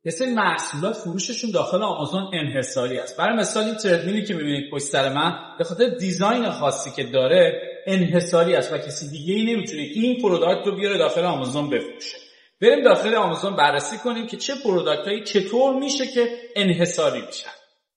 یه سری محصولات فروششون داخل آمازون انحصاری است. برای مثال این تردمیلی که می‌بینید پشت سر من به خاطر دیزاین خاصی که داره انحصاری است و کسی دیگه‌ای نمیتونه این پروداکت رو بیاره داخل آمازون بفروشه. بریم داخل آمازون بررسی کنیم که چه پروداکتایی چطور میشه که انحصاری میشن.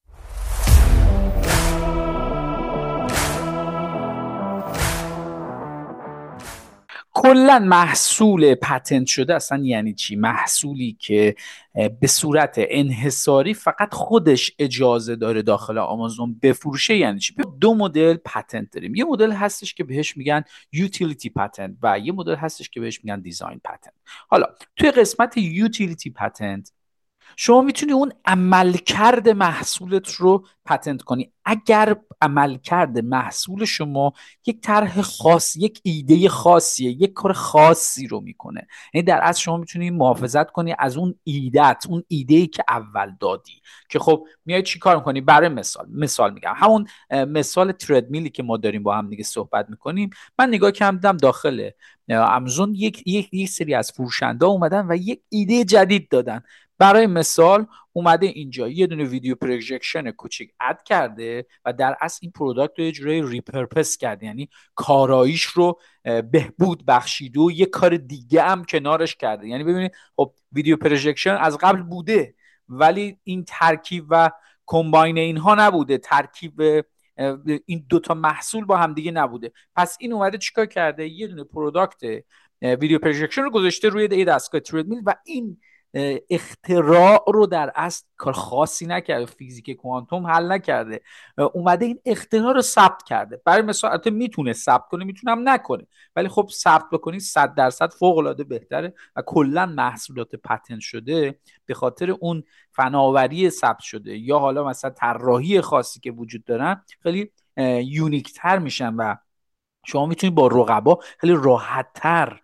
کلا محصول پتنت شده اصلا یعنی چی؟ محصولی که به صورت انحصاری فقط خودش اجازه داره داخل آمازون بفروشه یعنی چی؟ دو مدل پتنت داریم. یه مدل هستش که بهش میگن یوتیلیتی پتنت و یه مدل هستش که بهش میگن دیزاین پتنت. حالا توی قسمت یوتیلیتی پتنت شما میتونی اون عملکرد محصولت رو پتنت کنی. اگر عملکرد محصول شما یک طرح خاص، یک ایده خاصیه، یک کار خاصی رو میکنه، یعنی در اصل شما میتونی محافظت کنی از اون ایده‌ت، اون ایده‌ای که اول دادی. که خب میای چی کار میکنی؟ برای مثال میگم همون مثال تردمیلی که ما داریم با هم دیگه صحبت میکنیم. من نگاه کردم داخل آمازون یک سری از فروشنده اومدن و یک ایده جدید دادن. برای مثال اومده اینجا یه دونه ویدیو پروژکشن کوچیک اد کرده و در اصل این پروداکت رو یه جوری ریپرپس کرده، یعنی کاراییش رو بهبود بخشیده و یه کار دیگه هم کنارش کرده. یعنی ببینید خب ویدیو پروژکشن از قبل بوده ولی این ترکیب و کمباین اینها نبوده، ترکیب این دوتا محصول با هم دیگه نبوده. پس این اومده چیکار کرده؟ یه دونه پروداکت ویدیو پروژکشن رو گذاشته روی یه دستگاه تردمیل و این اختراع رو در اصل کار خاصی نکرده، فیزیک کوانتوم حل نکرده، اومده این اختراع رو ثبت کرده. برای مثال البته میتونه ثبت کنه، میتونم نکنه، ولی خب ثبت بکنی 100% فوق العاده بهتره. و کلا محصولات پتنت شده به خاطر اون فناوری ثبت شده یا حالا مثلا طراحی خاصی که وجود دارن خیلی یونیک تر میشن و شما میتونید با رقبا خیلی راحت تر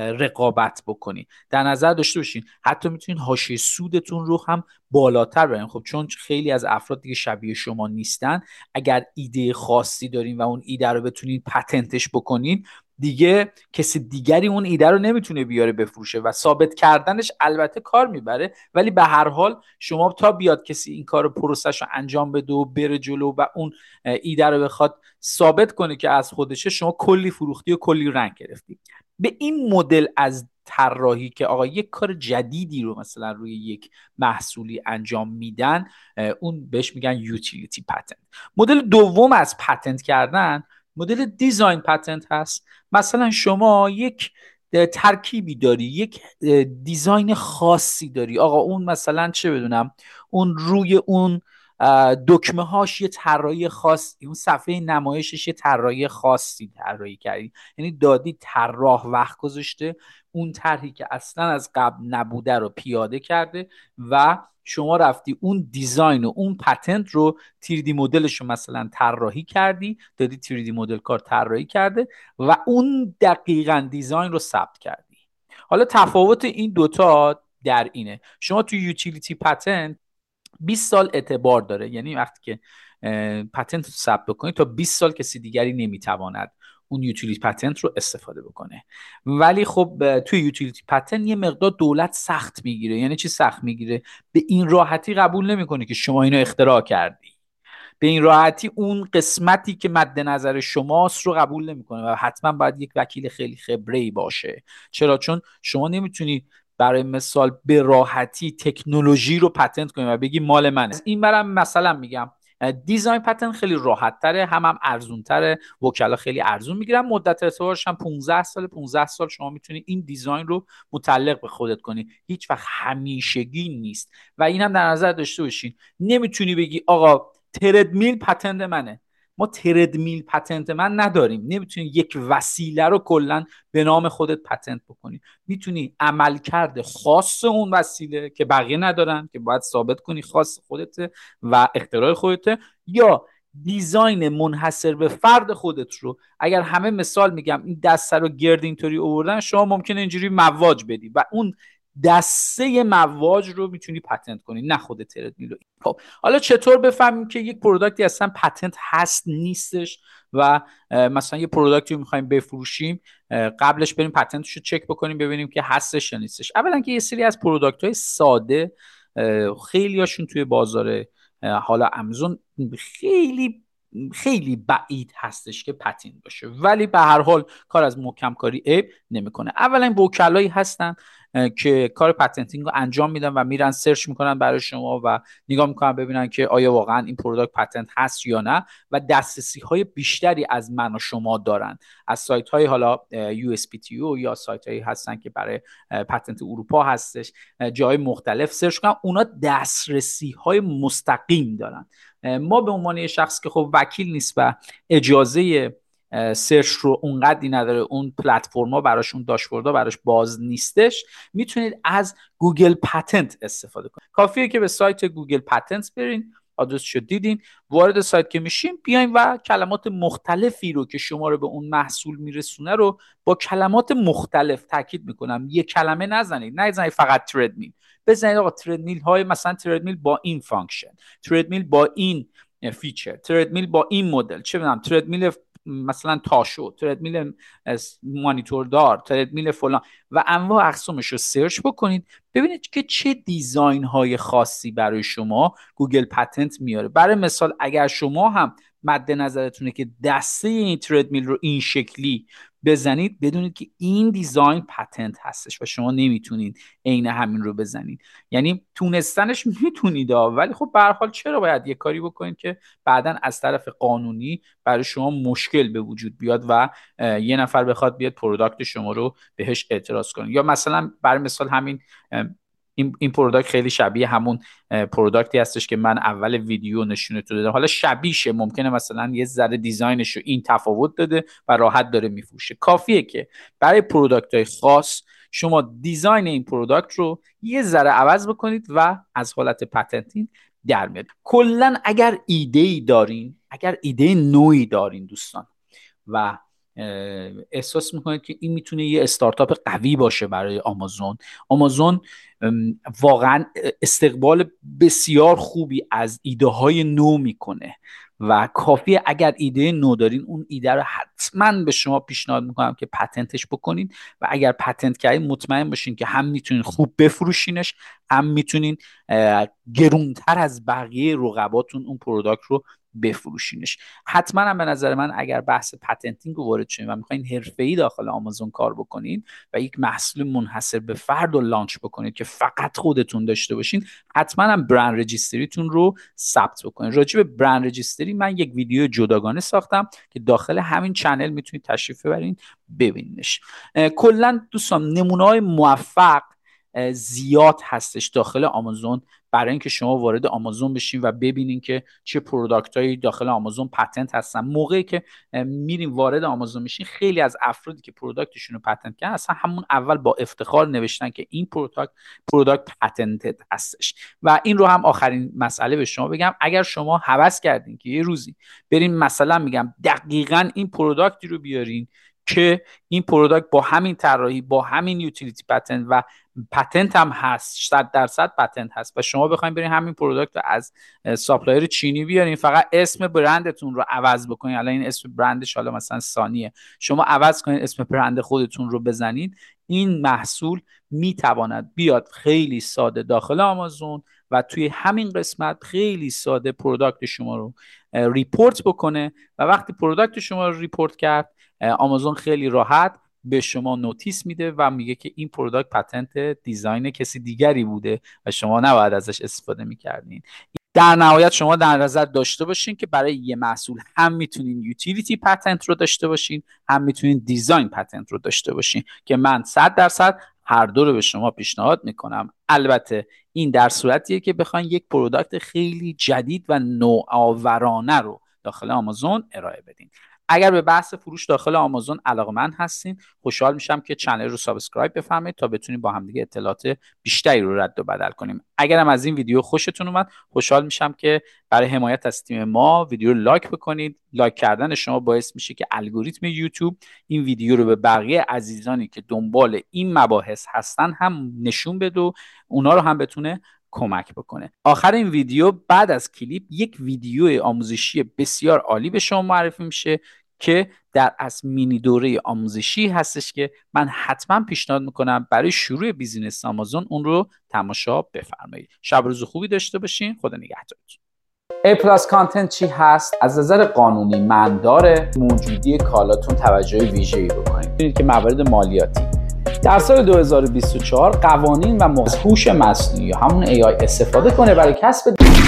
رقابت بکنی. در نظر داشته باشین حتی میتونین حاشیه سودتون رو هم بالاتر برین. خب چون خیلی از افراد دیگه شبیه شما نیستن، اگر ایده خاصی دارین و اون ایده رو بتونین پتنتش بکنین، دیگه کسی دیگری اون ایده رو نمیتونه بیاره بفروشه و ثابت کردنش البته کار میبره، ولی به هر حال شما تا بیاد کسی این کار پروسش رو انجام بده و بره جلو و اون ایده رو بخواد ثابت کنه که از خودشه، شما کلی فروختی و کلی رنگ گرفتی. به این مدل از طراحی که آقا یک کار جدیدی رو مثلا روی یک محصولی انجام میدن، اون بهش میگن یوتیلیتی پتنت. مدل دوم از پتنت کردن مدل دیزاین پتنت هست. مثلا شما یک ترکیبی داری، یک دیزاین خاصی داری، آقا اون مثلا چه بدونم اون روی اون دکمه هاش یه طراحی خاصی، اون صفحه نمایشش یه طراحی خاصی طراحی کردی، یعنی دادی طراح وقت گذاشته اون طرحی که اصلا از قبل نبوده رو پیاده کرده و شما رفتی اون دیزاین و اون پتنت رو 3D مدلش رو مثلا طراحی کردی، دادی 3D مدل کار طراحی کرده و اون دقیقاً دیزاین رو ثبت کردی. حالا تفاوت این دوتا در اینه، شما تو یوتیلیتی پتنت 20 سال اعتبار داره، یعنی وقتی که پتنت رو ثبت بکنید تا 20 سال کسی دیگری نمیتواند اون یوتیلیتی پتنت رو استفاده بکنه. ولی خب توی یوتیلیتی پتنت یه مقدار دولت سخت میگیره. یعنی چی سخت میگیره؟ به این راحتی قبول نمیکنه که شما اینو اختراع کردی، به این راحتی اون قسمتی که مد نظر شماست رو قبول نمیکنه و حتما باید یک وکیل خیلی خبره‌ای باشه. چرا؟ چون شما نمیتونی برای مثال به راحتی تکنولوژی رو پتنت کنی و بگی مال منه. این برام مثلا میگم دیزاین پتنت خیلی راحت تره، هم ارزون تره، وکلا خیلی ارزون میگیرن، مدت اعتبارش هم 15 سال شما میتونی این دیزاین رو متعلق به خودت کنی، هیچ وقت همیشگی نیست. و اینم در نظر داشته باشین، نمیتونی بگی آقا تردمیل پتنت منه. ما تردمیل پتنت من نداریم. نمیتونی یک وسیله رو کلا به نام خودت پتنت بکنی. میتونی عملکرد خاص اون وسیله که بقیه ندارن که باید ثابت کنی خاص خودته و اختراع خودته، یا دیزاین منحصر به فرد خودت رو. اگر همه مثال میگم این دسته رو گرد اینطوری آوردن، شما ممکنه اینجوری مواج بدی و اون دسته مواج رو میتونی پتنت کنی، نه خود تردمیل رو. خب حالا چطور بفهمیم که یک پروداکتی اصلا پتنت هست نیستش و مثلا یه پروداکتی رو میخوایم بفروشیم، قبلش بریم پتنتش رو چک بکنیم ببینیم که هستش یا نیستش؟ اولا که یه سری از پروداکت های ساده خیلی هاشون توی بازار حالا آمازون خیلی خیلی بعید هستش که پتین باشه، ولی به هر حال کار از محکم کاری عیب نمیکنه. اولا وکلایی هستن که کار پتنتینگ رو انجام میدن و میرن سرچ میکنن برای شما و نگاه میکنن ببینن که آیا واقعا این پروداکت پتنت هست یا نه، و دسترسی های بیشتری از من و شما دارن از سایت های حالا USPTO یا سایت هایی هستن که برای پتنت اروپا هستش، جای مختلف سرچ کنن، اونا دسترسی های مستقیم دارن. ما به عنوان یه شخص که خب وکیل نیست و اجازه سرچ رو اونقدری نداره، اون پلتفرما براش، اون داشبوردها براش باز نیستش، میتونید از گوگل پتنت استفاده کنید. کافیه که به سایت گوگل پتنت برین، آدرسشو دیدین، وارد سایت که میشین بیاین و کلمات مختلفی رو که شما رو به اون محصول میرسونه رو با کلمات مختلف، تاکید میکنم یه کلمه نزنید فقط تردمیل، بزنید آقا تردمیل های مثلا تردمیل با این فانکشن، تردمیل با این فیچر، تردمیل با این مدل، چه میدونم تردمیل مثلا تاشو، تردمیل مانیتور دار، تردمیل فلان و انواع اقسامش رو سرچ بکنید، ببینید که چه دیزاین های خاصی برای شما گوگل پتنت میاره. برای مثال اگر شما هم مد نظرتونه که دسته این تردمیل رو این شکلی بزنید، بدونید که این دیزاین پتنت هستش و شما نمیتونید عین همین رو بزنید. یعنی تونستنش میتونید ولی خب به هر حال چرا باید یه کاری بکنید که بعداً از طرف قانونی برای شما مشکل به وجود بیاد و یه نفر بخواد بیاد پروداکت شما رو بهش اعتراض کنه. یا مثلا برای مثال همین این پروداکت خیلی شبیه همون پروداکتی هستش که من اول ویدیو نشونتون دادم، حالا شبیهشه، ممکنه مثلا یه ذره دیزاینش رو این تفاوت داده و راحت داره میفروشه. کافیه که برای پروداکت های خاص شما دیزاین این پروداکت رو یه ذره عوض بکنید و از حالت پتنتینگ در میاد. کلا اگر ایده‌ای دارین، اگر ایده نوعی دارین دوستان و احساس میکنید که این میتونه یه استارتاپ قوی باشه برای آمازون واقعا استقبال بسیار خوبی از ایده های نو میکنه و کافیه اگر ایده نو دارین اون ایده رو حتما به شما پیشنهاد میکنم که پتنتش بکنین و اگر پتنت کردین مطمئن باشین که هم میتونین خوب بفروشینش، هم میتونین گرونتر از بقیه رقباتون اون پروداکت رو بفروشینش. حتما هم به نظر من اگر بحث پتنتینگ رو وارد شدین و میخواین حرفه‌ای داخل آمازون کار بکنین و یک محصول منحصر به فرد رو لانچ بکنید که فقط خودتون داشته باشین، حتما هم برند رجیستریتون رو ثبت بکنید. راجع به برند رجیستری من یک ویدیو جداگانه ساختم که داخل همین چنل میتونید تشریف ببرین ببینینش. کلا دوستان نمونه‌های موفق زیاد هستش داخل آمازون برای اینکه شما وارد آمازون بشین و ببینین که چه پروداکتایی داخل آمازون پتنت هستن. موقعی که میرین وارد آمازون میشین، خیلی از افرادی که پروداکتشون رو پتنت کردن اصلا همون اول با افتخار نوشتن که این پروداکت پتنتد هستش. و این رو هم آخرین مسئله به شما بگم، اگر شما هوس کردین که یه روزی برین مثلا میگم دقیقاً این پروداکتی رو بیارین که این پروداکت با همین طراحی، با همین یوتیلیتی پتنت و پتنت هم هست، 100% پتنت هست و شما بخواید برین همین پروداکت رو از ساپلایر چینی بیارین، فقط اسم برندتون رو عوض بکنین، الان این اسم برندش حالا مثلا سانیه، شما عوض کنین اسم برند خودتون رو بزنید، این محصول میتواند بیاد خیلی ساده داخل آمازون و توی همین قسمت خیلی ساده پروداکت شما رو ریپورت بکنه و وقتی پروداکت شما رو ریپورت کرد، آمازون خیلی راحت به شما نوتیس میده و میگه که این پروداکت پتنت دیزاین کسی دیگری بوده و شما نباید ازش استفاده میکردین. در نهایت شما در نظر داشته باشین که برای یه محصول هم میتونین یوتیلیتی پتنت رو داشته باشین، هم میتونین دیزاین پتنت رو داشته باشین که من 100% هر دو رو به شما پیشنهاد میکنم. البته این در صورتیه که بخواین یک پروداکت خیلی جدید و نوآورانه رو داخل آمازون ارائه بدین. اگر به بحث فروش داخل آمازون علاقه‌مند هستین، خوشحال میشم که چنل رو سابسکرایب بفرمایید تا بتونیم با همدیگه اطلاعات بیشتری رو رد و بدل کنیم. اگرم از این ویدیو خوشتون اومد، خوشحال میشم که برای حمایت از تیم ما ویدیو رو لایک بکنید. لایک کردن شما باعث میشه که الگوریتم یوتیوب این ویدیو رو به بقیه عزیزانی که دنبال این مباحث هستن هم نشون بده و اونا رو هم بتونه کمک بکنه. آخر این ویدیو بعد از کلیپ یک ویدیو آموزشی بسیار عالی به شما معرفی میشه که در اصل مینی دوره آموزشی هستش که من حتما پیشنهاد میکنم برای شروع بیزینس آمازون اون رو تماشا بفرمایید. شب روز خوبی داشته باشین. خدا نگهدارتون. A+ کانتنت چی هست؟ از نظر قانونی معنی داره موجودی کالاتون توجه ویژه‌ای بکنید. ببینید که موارد مالیاتی در سال 2024 قوانین و هوش مصنوعی همون AI استفاده کنه برای کسب